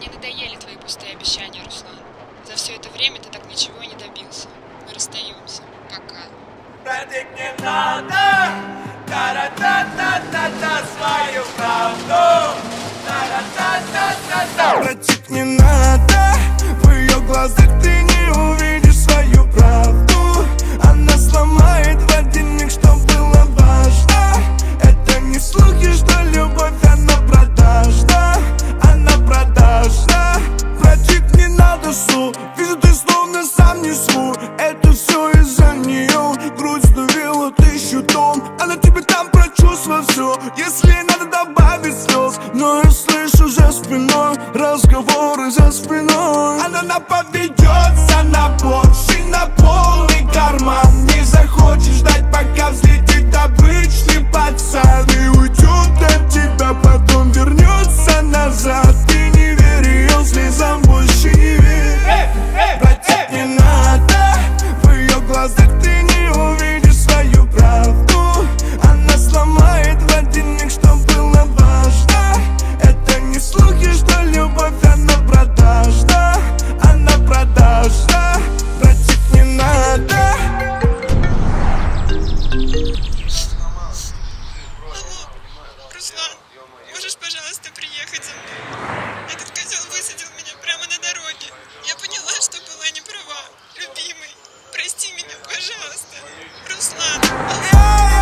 Мне надоели твои пустые обещания, Руслан. За все это время ты так ничего и не добился. Мы расстаемся. Пока. Братик, не надо, та-ра-та-та-та-та, свою правду. Та-ра-та-та-та-та. Братик, не надо, в ее глазах ты не увидишь свою правду. Она сломает в один миг, что было важно. Это не слухи, что любовь, она продажна. Она продажна. Братик, не надо слов, вижу, ты словно сам не свой. Это все из-за нее. Грудь сдавила 1000 тонн. Она тебе там прочувствует все. Если надо добавить слез, но я слышу за спиной разговоры за спиной. Она поведется на Порше, на полный карман. Не захочешь ждать, пока взлетит обычный пацан. И уйдет от тебя, потом вернется назад. Ты не верь ее слезам, больше не верь. Братик, не надо, в ее глазах ты не увидишь свою правду. Она сломает в один миг, что было важно. Это не слухи, что любовь, она продажна. Она продажна. Братик, не надо. Алло, Руслан, можешь, пожалуйста, приехать за мной? Этот козел высадил меня прямо на дороге. Я поняла, что была не права. Любимый, прости меня, пожалуйста. Руслан,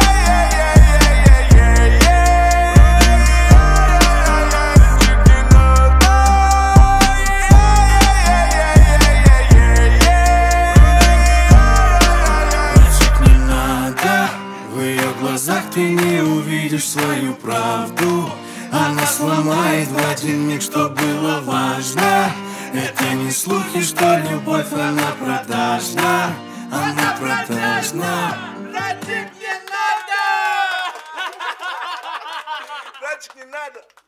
ты не увидишь свою правду. Она сломает в один миг, что было важно. Это не слухи, что любовь, она продажна. Она продажна. Братик, не надо! Братик, не надо!